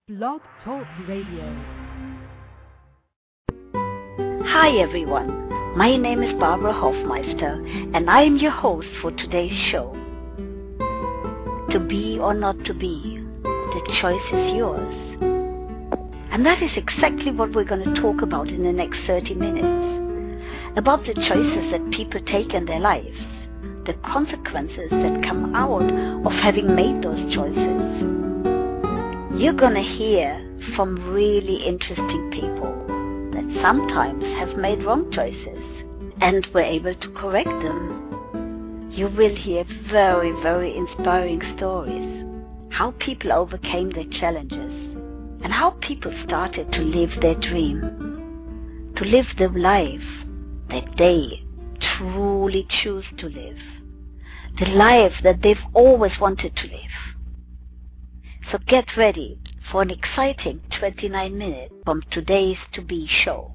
Blog Talk Radio. Hi everyone, my name is Barbara Hofmeister and I am your host for today's show. To be or not to be, the choice is yours. And that is exactly what we're going to talk about in the next 30 minutes. About the choices that people take in their lives, the consequences that come out of having made those choices. You're going to hear from really interesting people that sometimes have made wrong choices and were able to correct them. You will hear very, very inspiring stories, how people overcame their challenges and how people started to live their dream, to live the life that they truly choose to live, the life that they've always wanted to live. So get ready for an exciting 29 minutes from today's To Be show.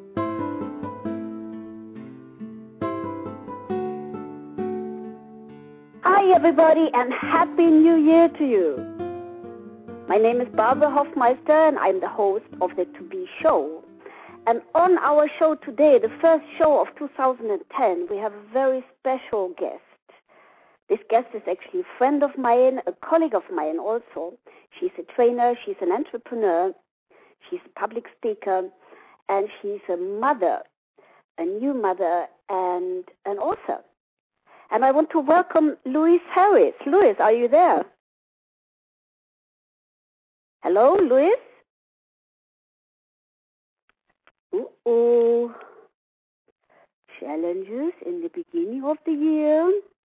Hi everybody and Happy New Year to you. My name is Barbara Hofmeister and I'm the host of the To Be show. And on our show today, the first show of 2010, we have a very special guest. This guest is actually a friend of mine, a colleague of mine also. She's a trainer, she's an entrepreneur, she's a public speaker, and she's a mother, a new mother, and an author. And I want to welcome Louise Harris. Louise, are you there? Hello, Louise? Uh-oh. Challenges in the beginning of the year.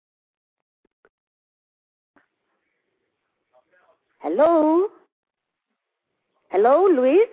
Hello? Hello, Louise?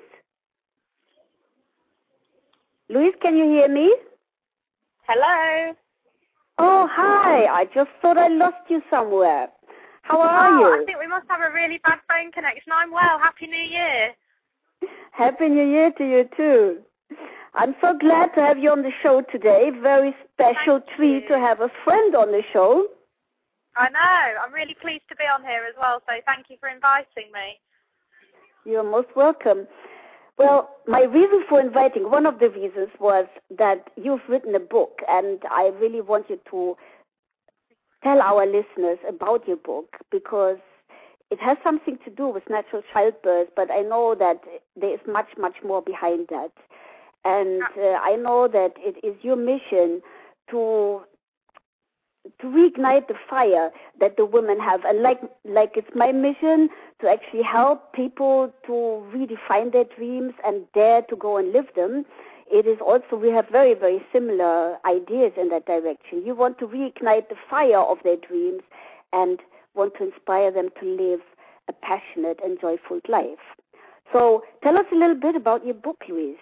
Louise, can you hear me? Hello. Oh, hi. I just thought I lost you somewhere. How are you? I think we must have a really bad phone connection. I'm well. Happy New Year. Happy New Year to you, too. I'm so glad to have you on the show today. Very special treat to have a friend on the show. I know. I'm really pleased to be on here as well, so thank you for inviting me. You're most welcome. Well, my reason for inviting, one of the reasons was that you've written a book, and I really want you to tell our listeners about your book, because it has something to do with natural childbirth, but I know that there is much, much more behind that. And I know that it is your mission to reignite the fire that the women have, and like it's my mission to actually help people to redefine their dreams and dare to go and live them. It is also, we have very, very similar ideas in that direction. You want to reignite the fire of their dreams and want to inspire them to live a passionate and joyful life. So tell us a little bit about your book, Louise.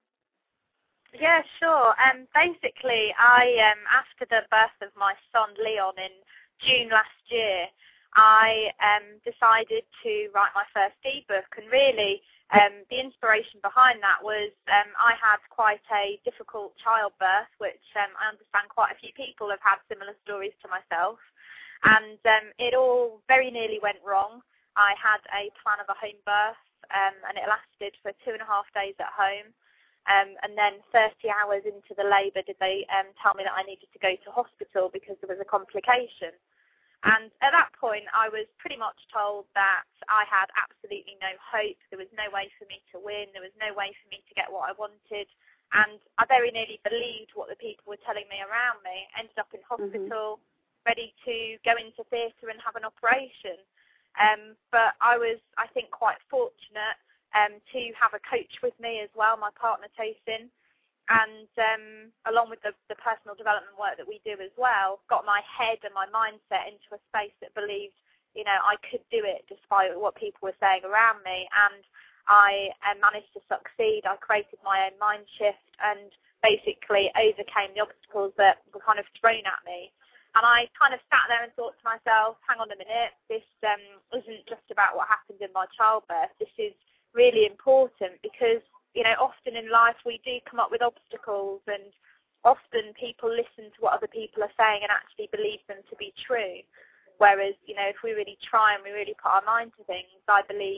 Yeah, sure. Basically, after the birth of my son Leon in June last year, I decided to write my first ebook, and really the inspiration behind that was I had quite a difficult childbirth, which I understand quite a few people have had similar stories to myself, and it all very nearly went wrong. I had a plan of a home birth, and it lasted for 2.5 days at home. And then 30 hours into the labour did they tell me that I needed to go to hospital because there was a complication. And at that point I was pretty much told that I had absolutely no hope. There was no way for me to win. There was no way for me to get what I wanted. And I very nearly believed what the people were telling me around me. Ended up in hospital, ready to go into theatre and have an operation. But I was, I think, quite fortunate to have a coach with me as well, my partner Tosin, and along with the personal development work that we do as well, got my head and my mindset into a space that believed, you know, I could do it despite what people were saying around me, and I managed to succeed. I created my own mind shift and basically overcame the obstacles that were kind of thrown at me. And I kind of sat there and thought to myself, hang on a minute, this isn't just about what happened in my childbirth. This is really important because, you know, often in life we do come up with obstacles, and often people listen to what other people are saying and actually believe them to be true. Whereas, you know, if we really try and we really put our mind to things, I believe,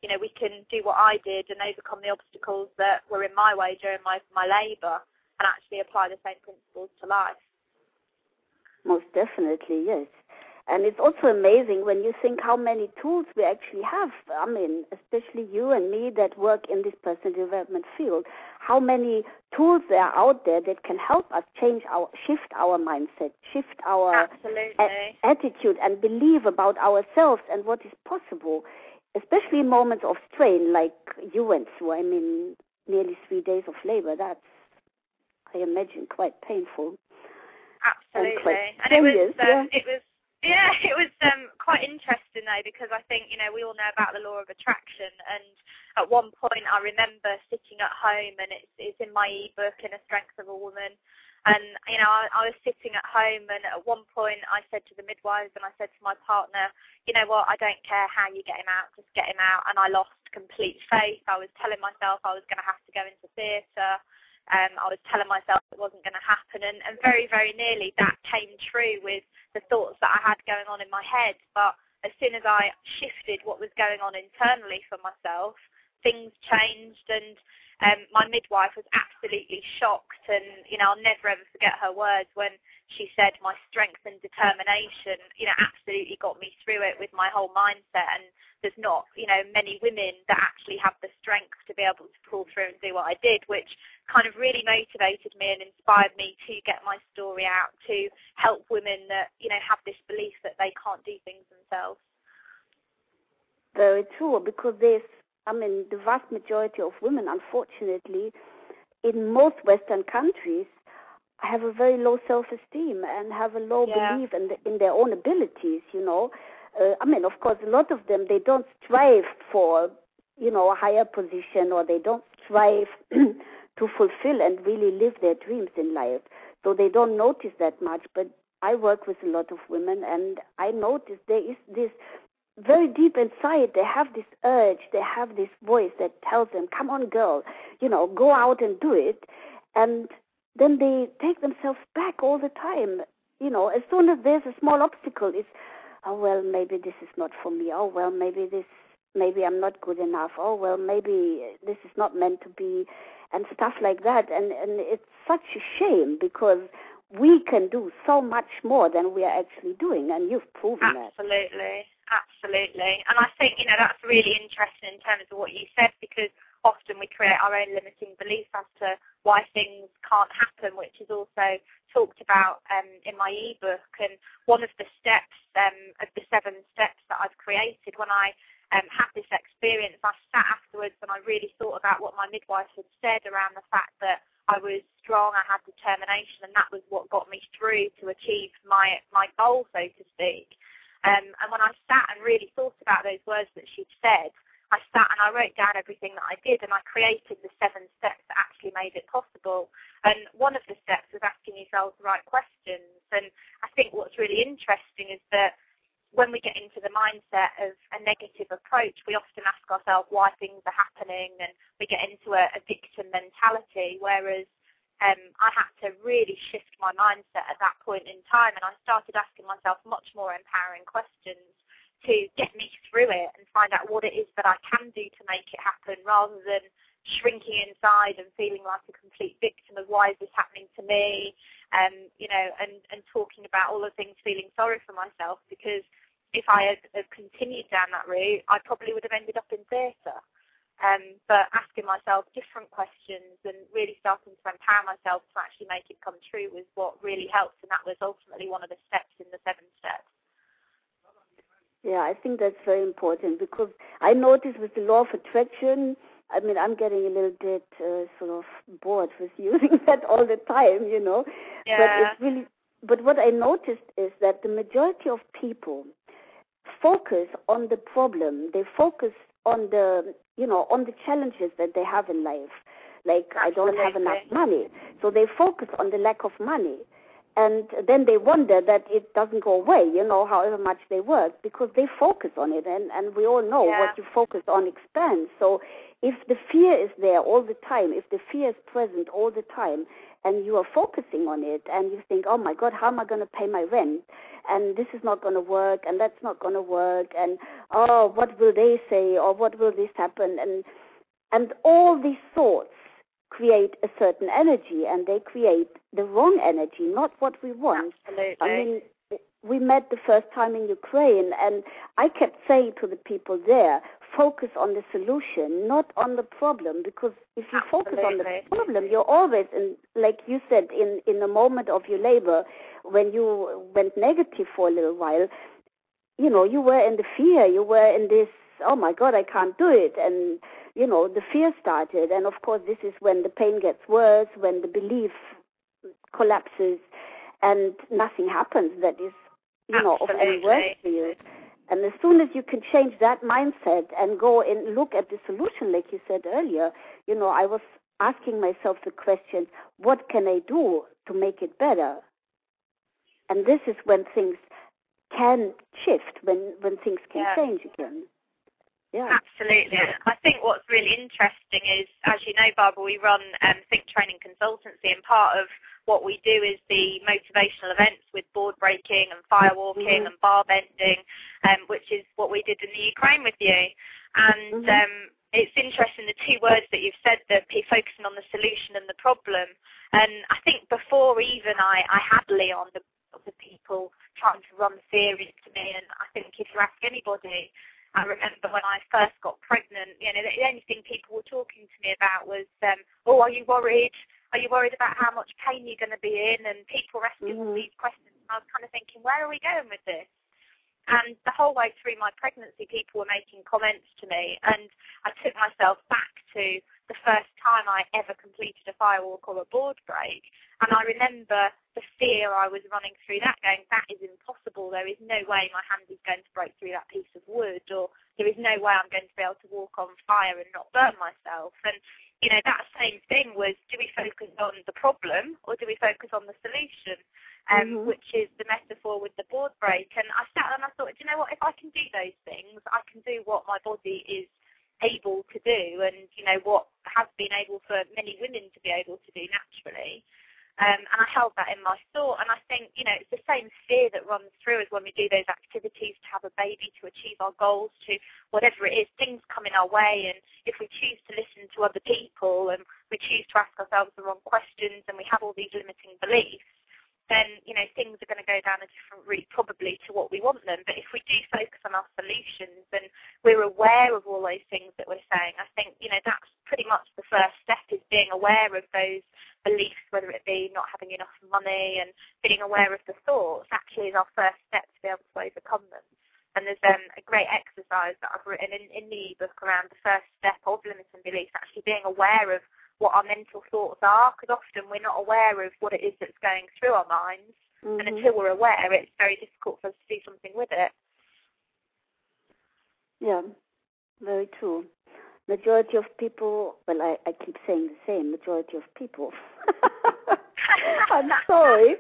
we can do what I did and overcome the obstacles that were in my way during my labour and actually apply the same principles to life. Most definitely, yes. And it's also amazing when you think how many tools we actually have. I mean, especially you and me that work in this personal development field, how many tools there are out there that can help us shift our mindset, shift our attitude and believe about ourselves and what is possible, especially in moments of strain like you went through. I mean, nearly 3 days of labor. That's, I imagine, quite painful. Absolutely. And it was quite interesting though, because I think, we all know about the law of attraction, and at one point I remember sitting at home, and it's in my ebook, In a Strength of a Woman, and, I was sitting at home, and at one point I said to the midwives, and I said to my partner, you know what, I don't care how you get him out, just get him out, and I lost complete faith. I was telling myself I was going to have to go into theatre. I was telling myself it wasn't going to happen, and very, very nearly that came true with the thoughts that I had going on in my head. But as soon as I shifted what was going on internally for myself, things changed, and my midwife was absolutely shocked, and, I'll never ever forget her words when she said my strength and determination, absolutely got me through it with my whole mindset, and there's not, many women that actually have the strength to be able to pull through and do what I did, which kind of really motivated me and inspired me to get my story out, to help women that, have this belief that they can't do things themselves. Very true, because the vast majority of women, unfortunately, in most Western countries, have a very low self-esteem and have a low belief in their own abilities, of course, a lot of them, they don't strive for, a higher position, or they don't strive to fulfill and really live their dreams in life. So they don't notice that much. But I work with a lot of women, and I notice there is this very deep inside, they have this urge, they have this voice that tells them, come on, girl, go out and do it. And then they take themselves back all the time. As soon as there's a small obstacle, it's, oh, well, maybe this is not for me. Oh, well, maybe I'm not good enough. Oh, well, maybe this is not meant to be, and stuff like that. And it's such a shame, because we can do so much more than we are actually doing, and you've proven that. Absolutely. And I think, that's really interesting in terms of what you said, because often we create our own limiting beliefs as to why things can't happen, which is also talked about in my ebook. And one of the steps of the 7 steps that I've created, when I had this experience, I sat afterwards and I really thought about what my midwife had said around the fact that I was strong, I had determination, and that was what got me through to achieve my goal, so to speak. And when I sat and really thought about those words that she'd said, I sat and I wrote down everything that I did, and I created the 7 steps that actually made it possible. And one of the steps was asking yourself the right questions. And I think what's really interesting is that when we get into the mindset of a negative approach, we often ask ourselves why things are happening, and we get into a victim mentality, whereas I had to really shift my mindset at that point in time, and I started asking myself much more empowering questions to get me through it and find out what it is that I can do to make it happen, rather than shrinking inside and feeling like a complete victim of why is this happening to me, and talking about all the things, feeling sorry for myself, because if I had continued down that route, I probably would have ended up in theatre. But asking myself different questions and really starting to empower myself to actually make it come true was what really helped, and that was ultimately one of the steps in the 7 steps. Yeah, I think that's very important, because I noticed with the law of attraction, I'm getting a little bit sort of bored with using that all the time, Yeah. But what I noticed is that the majority of people focus on the problem. They focus on the, on the challenges that they have in life. Like, absolutely. I don't have enough money. So they focus on the lack of money. And then they wonder that it doesn't go away, however much they work, because they focus on it. And we all know what you focus on expands. So if the fear is there all the time, if the fear is present all the time, and you are focusing on it, and you think, oh my God, how am I going to pay my rent? And this is not going to work, and that's not going to work, and oh, what will they say, or what will this happen? And all these thoughts create a certain energy, and they create the wrong energy, not what we want. Absolutely. I mean, we met the first time in Ukraine, and I kept saying to the people there, focus on the solution, not on the problem, because if you focus on the problem, you're always, like you said, in the moment of your labor, when you went negative for a little while, you were in the fear, you were in this, oh my God, I can't do it, and the fear started, and of course this is when the pain gets worse, when the belief collapses, and nothing happens that is, of any worth for you. And as soon as you can change that mindset and go and look at the solution, like you said earlier, I was asking myself the question, what can I do to make it better? And this is when things can shift, when things can change again. Yeah. Absolutely. I think what's really interesting is, as you know, Barbara, we run Think Training Consultancy, and part of what we do is the motivational events with board breaking and firewalking and bar bending, which is what we did in the Ukraine with you. And it's interesting, the two words that you've said, that focusing on the solution and the problem. And I think before even I had Leon, the people trying to run theories to me, and I think if you ask anybody, I remember when I first got pregnant, the only thing people were talking to me about was, are you worried? Are you worried about how much pain you're going to be in? And people were asking all these questions. And I was kind of thinking, where are we going with this? And the whole way through my pregnancy, people were making comments to me. And I took myself back to the first time I ever completed a firewalk or a board break. And I remember the fear I was running through that, going, that is impossible. There is no way my hand is going to break through that piece of wood, or there is no way I'm going to be able to walk on fire and not burn myself. And that same thing was, do we focus on the problem or do we focus on the solution, which is the metaphor with the board break. And I sat and I thought, you know what, if I can do those things, I can do what my body is able to do, and, what has been able for many women to be able to do naturally. And I held that in my thought, and I think, it's the same fear that runs through as when we do those activities to have a baby, to achieve our goals, to whatever it is, things come in our way, and if we choose to listen to other people and we choose to ask ourselves the wrong questions and we have all these limiting beliefs, then, things are going to go down a different route probably to what we want them. But if we do focus on our solutions and we're aware of all those things that we're saying, I think, that's pretty much the first step, is being aware of those beliefs, whether it be not having enough money, and being aware of the thoughts actually is our first step to be able to overcome them. And there's a great exercise that I've written in the ebook around the first step of limiting beliefs, actually being aware of what our mental thoughts are, because often we're not aware of what it is that's going through our minds, and until we're aware, it's very difficult for us to do something with it. Yeah, very true. Majority of people, well, I keep saying the same, majority of people. I'm sorry.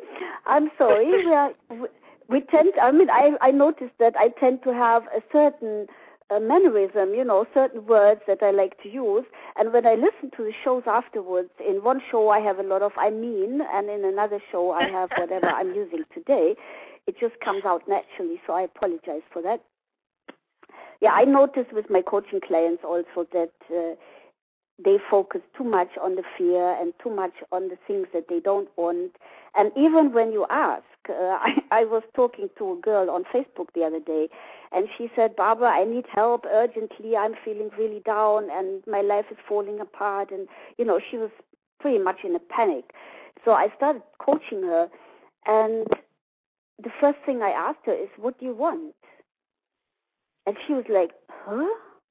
We tend, I noticed that I tend to have a certain mannerism, certain words that I like to use. And when I listen to the shows afterwards, in one show I have a lot of I mean, and in another show I have whatever I'm using today. It just comes out naturally, so I apologize for that. Yeah, I notice with my coaching clients also that they focus too much on the fear and too much on the things that they don't want. And even when you ask, I was talking to a girl on Facebook the other day, and she said, Barbara, I need help urgently. I'm feeling really down, and my life is falling apart. And, she was pretty much in a panic. So I started coaching her, and the first thing I asked her is, what do you want? And she was like, huh?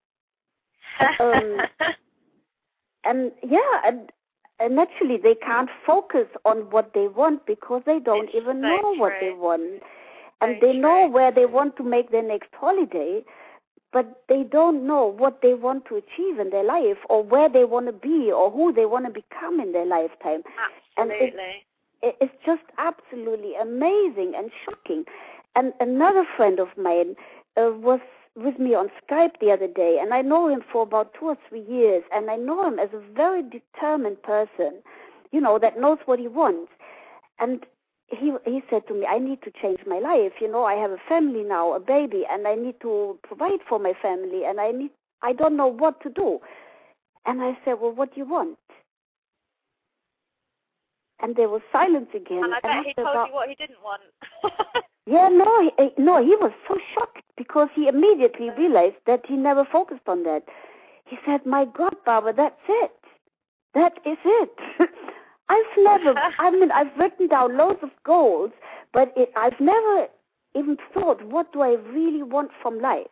And naturally they can't focus on what they want because they don't even know what they want. And they know where they want to make their next holiday, but they don't know what they want to achieve in their life, or where they want to be, or who they want to become in their lifetime. Absolutely. And it's just absolutely amazing and shocking. And another friend of mine was with me on Skype the other day, and I know him for about 2 or 3 years, and I know him as a very determined person, that knows what he wants. And he said to me, I need to change my life. I have a family now, a baby, and I need to provide for my family, and I don't know what to do. And I said, well, what do you want? And there was silence again. And I bet he told you what he didn't want. Yeah, no, he was so shocked because he immediately realized that he never focused on that. He said, my God, Barbara, that's it. That is it. I've written down loads of goals, but I've never even thought, what do I really want from life?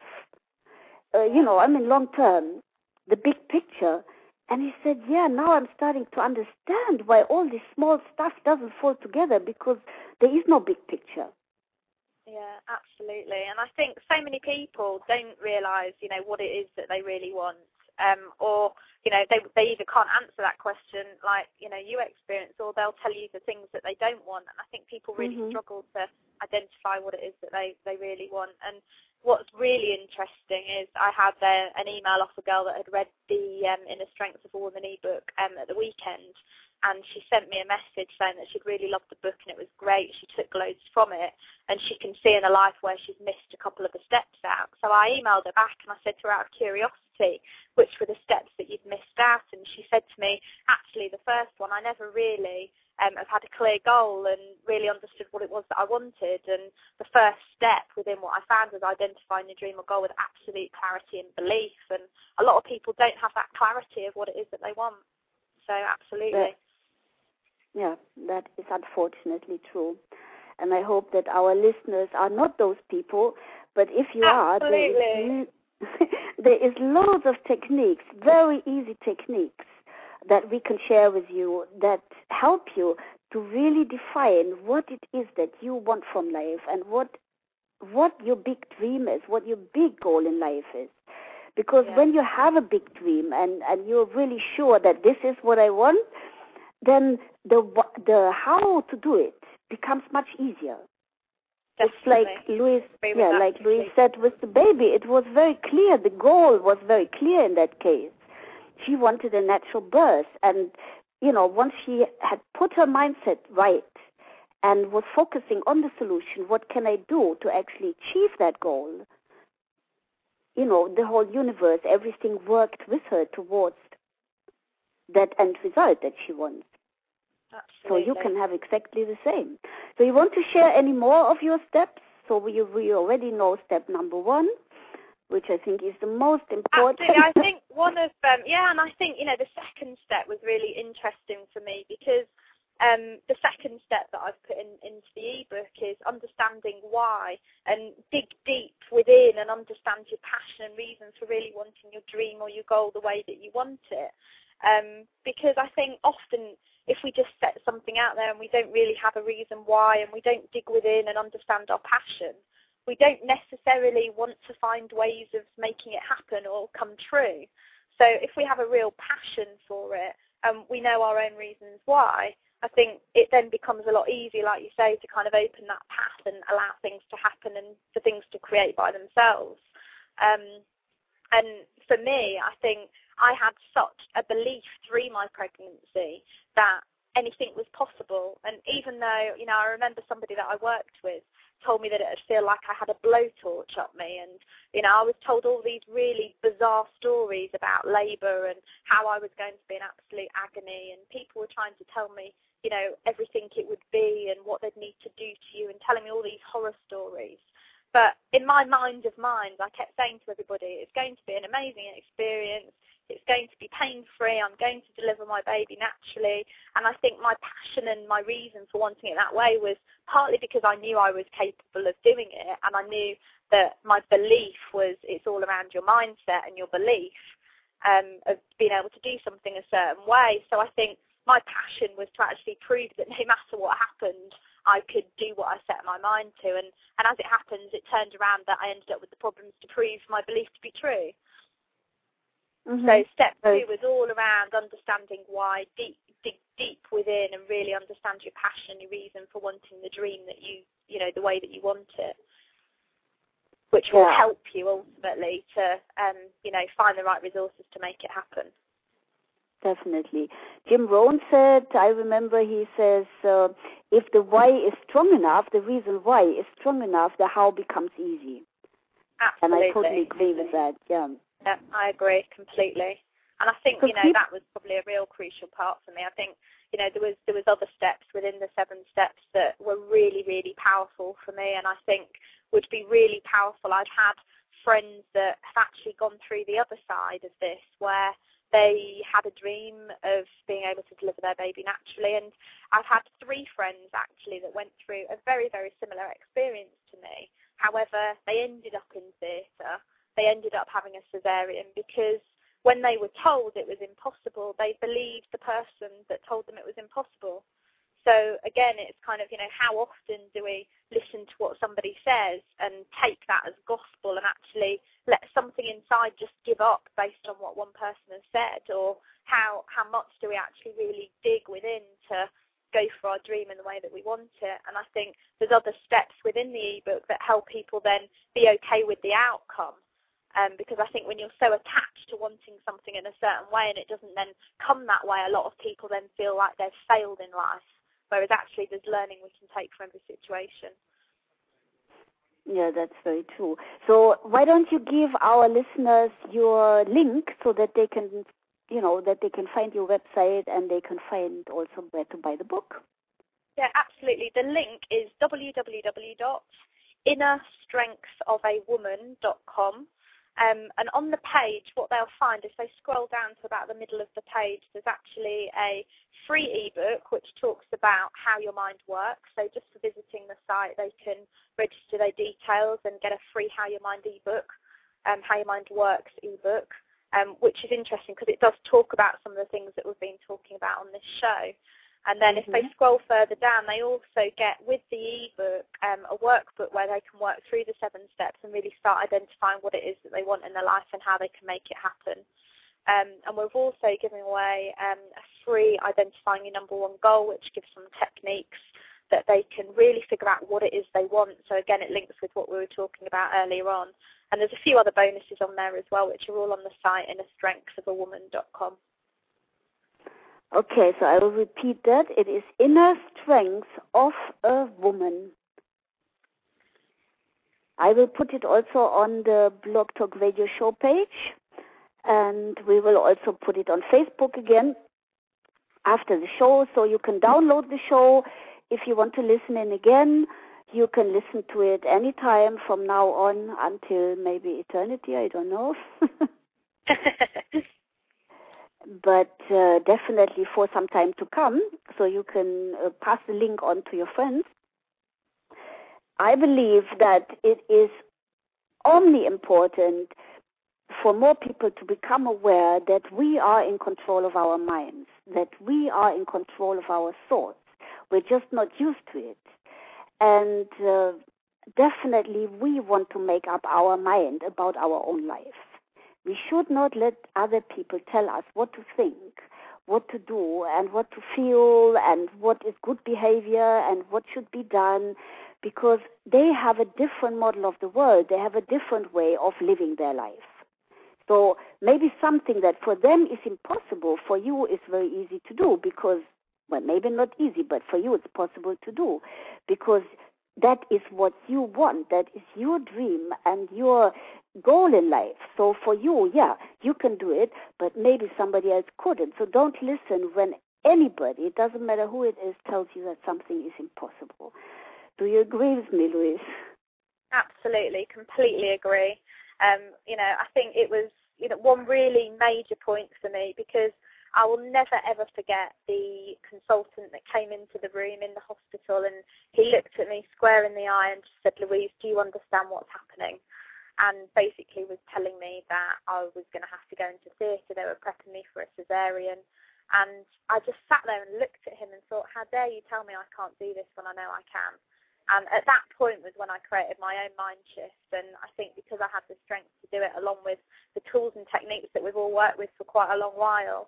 Long term, the big picture. And he said, yeah, now I'm starting to understand why all this small stuff doesn't fall together, because there is no big picture. Yeah, absolutely. And I think so many people don't realise, what it is that they really want. Or, they either can't answer that question like, you experience, or they'll tell you the things that they don't want. And I think people really struggle to identify what it is that they really want. And what's really interesting is I had an email off a girl that had read the Inner Strength of a Woman ebook at the weekend. And she sent me a message saying that she'd really loved the book and it was great. She took loads from it, and she can see in her life where she's missed a couple of the steps out. So I emailed her back and I said to her, out of curiosity, which were the steps that you'd missed out? And she said to me, actually, the first one, I never really have had a clear goal and really understood what it was that I wanted. And the first step within what I found was identifying your dream or goal with absolute clarity and belief. And a lot of people don't have that clarity of what it is that they want. So absolutely. Yeah, that is unfortunately true. And I hope that our listeners are not those people, but if you are, there is loads of techniques, very easy techniques that we can share with you that help you to really define what it is that you want from life and what your big dream is, what your big goal in life is. Because when you have a big dream and you're really sure that this is what I want, then the how to do it becomes much easier. Definitely. It's like Louise said with the baby, it was very clear. The goal was very clear in that case. She wanted a natural birth, and once she had put her mindset right and was focusing on the solution, what can I do to actually achieve that goal? The whole universe, everything worked with her towards that end result that she wants. Absolutely. So you can have exactly the same. So you want to share any more of your steps? So we already know step number 1, which I think is the most important. Absolutely. I think one of and I think the second step was really interesting for me because the second step that I've put into the ebook is understanding why and dig deep within and understand your passion and reasons for really wanting your dream or your goal the way that you want it. Because I think often if we just set something out there and we don't really have a reason why and we don't dig within and understand our passion, we don't necessarily want to find ways of making it happen or come true. So if we have a real passion for it and we know our own reasons why, I think it then becomes a lot easier, like you say, to kind of open that path and allow things to happen and for things to create by themselves. And for me, I think I had such a belief through my pregnancy that anything was possible. And even though, I remember somebody that I worked with told me that it would feel like I had a blowtorch up me. And, I was told all these really bizarre stories about labour and how I was going to be in absolute agony. And people were trying to tell me, everything it would be and what they'd need to do to you and telling me all these horror stories. But in my mind of minds, I kept saying to everybody, it's going to be an amazing experience. It's going to be pain-free. I'm going to deliver my baby naturally. And I think my passion and my reason for wanting it that way was partly because I knew I was capable of doing it. And I knew that my belief was it's all around your mindset and your belief of being able to do something a certain way. So I think my passion was to actually prove that no matter what happened, I could do what I set my mind to. And as it happens, it turned around that I ended up with the problems to prove my belief to be true. So step 2 was all around understanding why, dig deep within and really understand your passion, your reason for wanting the dream that you know, the way that you want it, which will help you ultimately to, you know, find the right resources to make it happen. Definitely. Jim Rohn said, I remember he says, if the why is strong enough, the reason why is strong enough, the how becomes easy. Absolutely. And I totally agree with that, yeah. Yeah, I agree completely. And I think, you know, that was probably a real crucial part for me. I think, you know, there was other steps within the 7 steps that were really, really powerful for me, and I think would be really powerful. I've had friends that have actually gone through the other side of this, where they had a dream of being able to deliver their baby naturally, and I've had 3 friends actually that went through a very, very similar experience to me. However, they ended up in theatre. They ended up having a cesarean because when they were told it was impossible, they believed the person that told them it was impossible. So again, it's kind of, you know, how often do we listen to what somebody says and take that as gospel and actually let something inside just give up based on what one person has said? Or how much do we actually really dig within to go for our dream in the way that we want it? And I think there's other steps within the ebook that help people then be okay with the outcome. Because I think when you're so attached to wanting something in a certain way and it doesn't then come that way, a lot of people then feel like they've failed in life, whereas actually there's learning we can take from every situation. Yeah, that's very true. So why don't you give our listeners your link so that they can, you know, that they can find your website and they can find also where to buy the book? Yeah, absolutely. The link is www.innerstrengthsofawoman.com. And on the page, what they'll find, if they scroll down to about the middle of the page, there's actually a free ebook which talks about how your mind works. So just for visiting the site, they can register their details and get a free How Your Mind ebook, How Your Mind Works ebook, which is interesting because it does talk about some of the things that we've been talking about on this show. And then if they scroll further down, they also get, with the ebook, a workbook where they can work through the 7 steps and really start identifying what it is that they want in their life and how they can make it happen. And we're also giving away a free Identifying Your Number 1 Goal, which gives some techniques that they can really figure out what it is they want. So again, it links with what we were talking about earlier on. And there's a few other bonuses on there as well, which are all on the site, innerstrengthsofawoman.com. Okay, so I will repeat that. It is Inner Strength of a Woman. I will put it also on the Blog Talk Radio show page, and we will also put it on Facebook again after the show, so you can download the show. If you want to listen in again, you can listen to it anytime from now on until maybe eternity, I don't know. But definitely for some time to come, so you can pass the link on to your friends. I believe that it is only important for more people to become aware that we are in control of our minds, that we are in control of our thoughts. We're just not used to it. And definitely we want to make up our mind about our own life. We should not let other people tell us what to think, what to do, and what to feel, and what is good behavior, and what should be done, because they have a different model of the world. They have a different way of living their life. So maybe something that for them is impossible, for you is very easy to do, because, well, maybe not easy, but for you it's possible to do, because that is what you want. That is your dream and your goal in life. So for you, yeah, you can do it, but maybe somebody else couldn't. So don't listen when anybody, it doesn't matter who it is, tells you that something is impossible. Do you agree with me, Louise? Absolutely, completely agree. You know, I think it was, you know, one really major point for me, because I will never, ever forget the consultant that came into the room in the hospital, and he looked at me square in the eye and just said, "Louise, do you understand what's happening?" And basically was telling me that I was going to have to go into theatre. They were prepping me for a cesarean. And I just sat there and looked at him and thought, how dare you tell me I can't do this when I know I can? And at that point was when I created my own mind shift. And I think because I had the strength to do it, along with the tools and techniques that we've all worked with for quite a long while,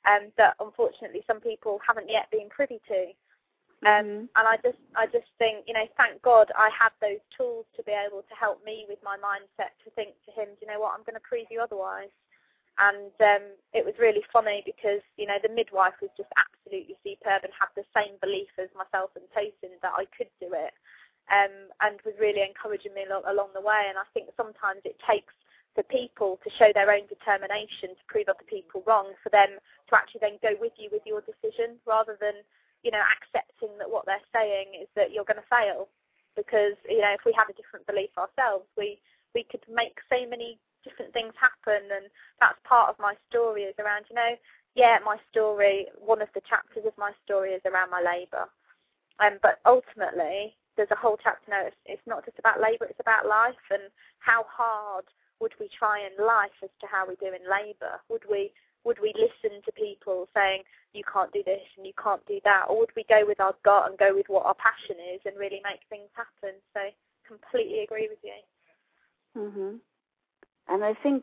that unfortunately some people haven't yet been privy to. And I just think, thank God I have those tools to be able to help me with my mindset to think to him, do you know what, I'm going to prove you otherwise. And it was really funny because, the midwife was just absolutely superb and had the same belief as myself and Tosin that I could do it, and was really encouraging me along the way. And I think sometimes it takes for people to show their own determination to prove other people wrong, for them to actually then go with you with your decision, rather than, accepting that what they're saying is that you're going to fail. Because, if we had a different belief ourselves, we could make so many different things happen. And that's part of my story, is around, my story, one of the chapters of my story is around my labour. But ultimately, there's a whole chapter now, it's not just about labour, it's about life, and how hard would we try in life as to how we do in labour? Would we listen to people saying, you can't do this and you can't do that? Or would we go with our gut and go with what our passion is and really make things happen? So, completely agree with you. And I think,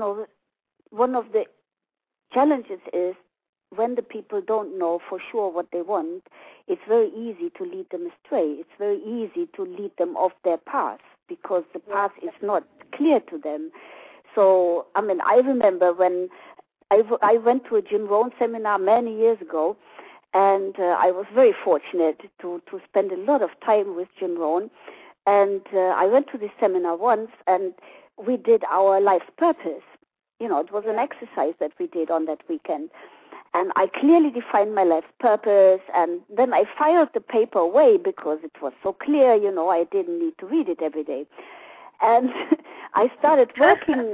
one of the challenges is when the people don't know for sure what they want, it's very easy to lead them astray. It's very easy to lead them off their path because the path is not clear to them. So, I remember when I went to a Jim Rohn seminar many years ago, and I was very fortunate to spend a lot of time with Jim Rohn. And I went to this seminar once, and we did our life's purpose. It was an exercise that we did on that weekend. And I clearly defined my life's purpose, and then I filed the paper away because it was so clear, I didn't need to read it every day. And I started working,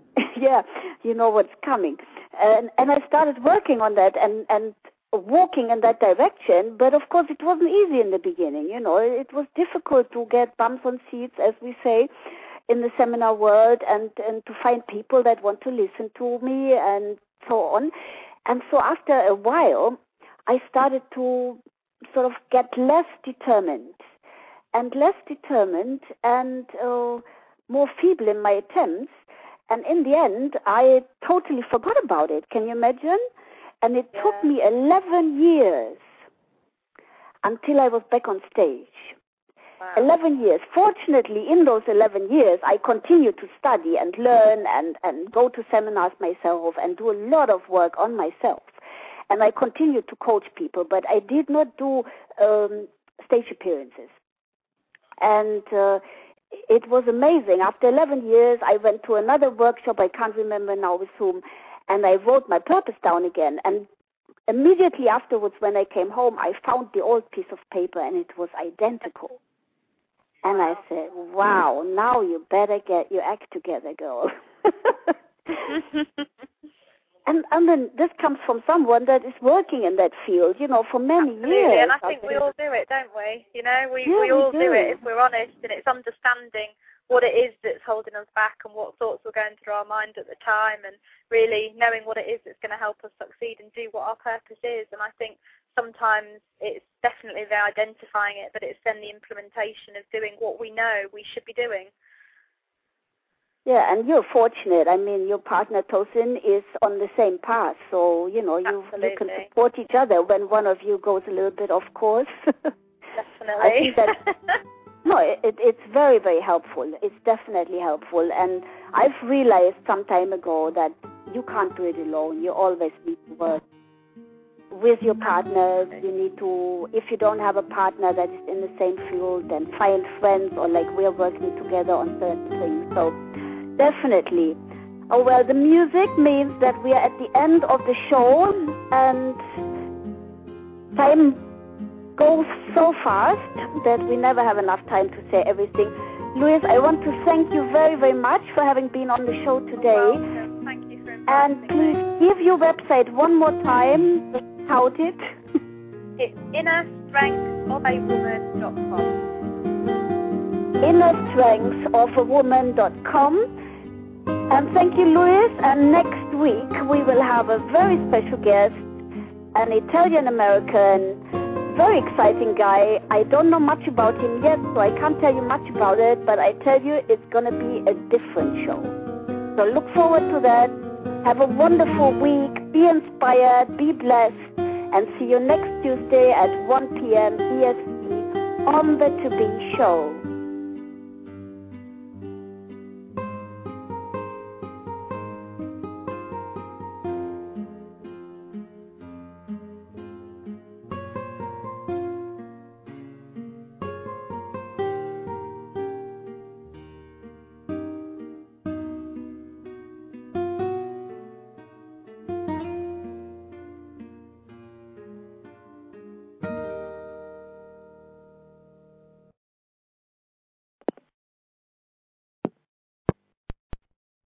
you know what's coming. And I started working on that and walking in that direction, but of course it wasn't easy in the beginning, It was difficult to get bums on seats, as we say, in the seminar world, and to find people that want to listen to me and so on. And so after a while, I started to sort of get less determined and more feeble in my attempts. And in the end, I totally forgot about it. Can you imagine? And it took me 11 years until I was back on stage. Wow. 11 years. Fortunately, in those 11 years, I continued to study and learn and go to seminars myself and do a lot of work on myself. And I continued to coach people, but I did not do stage appearances. And it was amazing. After 11 years, I went to another workshop, I can't remember now with whom, and I wrote my purpose down again. And immediately afterwards, when I came home, I found the old piece of paper, and it was identical. And I said, wow, now you better get your act together, girl. And then this comes from someone that is working in that field, for many years. And I think we all do it, don't we? We all do it if we're honest, and it's understanding what it is that's holding us back and what thoughts were going through our mind at the time, and really knowing what it is that's going to help us succeed and do what our purpose is. And I think sometimes it's definitely the identifying it, but it's then the implementation of doing what we know we should be doing. Yeah, and you're fortunate. Your partner, Tosin, is on the same path. So, you can support each other when one of you goes a little bit off course. Definitely. I think that, it's very, very helpful. It's definitely helpful. And I've realized some time ago that you can't do it alone. You always need to work with your partners. You need to, if you don't have a partner that is in the same field, then find friends, or like we're working together on certain things. So definitely. Oh, well, the music means that we are at the end of the show, and time goes so fast that we never have enough time to say everything. Louise, I want to thank you very, very much for having been on the show today. Welcome. Thank you for inviting And please give your website one more time. Shout it. It's innerstrengthsofawoman.com. innerstrengthsofawoman.com. And thank you, Louise. And next week we will have a very special guest, an Italian-American, very exciting guy. I don't know much about him yet, so I can't tell you much about it, but I tell you it's going to be a different show. So look forward to that. Have a wonderful week. Be inspired. Be blessed. And see you next Tuesday at 1 p.m. EST on the To Be Show.